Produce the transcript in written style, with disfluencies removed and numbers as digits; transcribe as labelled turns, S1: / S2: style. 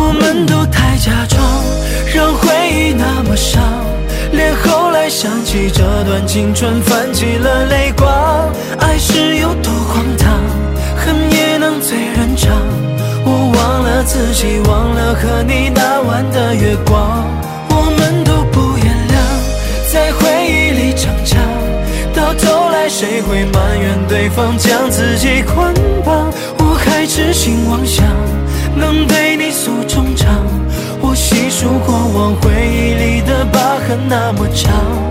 S1: 我们都太假装，让回忆那么伤，连后来想起这段青春泛起了泪光。爱是有多荒唐，恨也能醉人肠。我忘了自己，忘了和你那晚的月光。我们都不原谅，在回忆里逞强，到头来谁会埋怨对方将自己捆绑？我还痴心妄想能对你诉衷肠，我细数过往回忆里的疤痕那么长。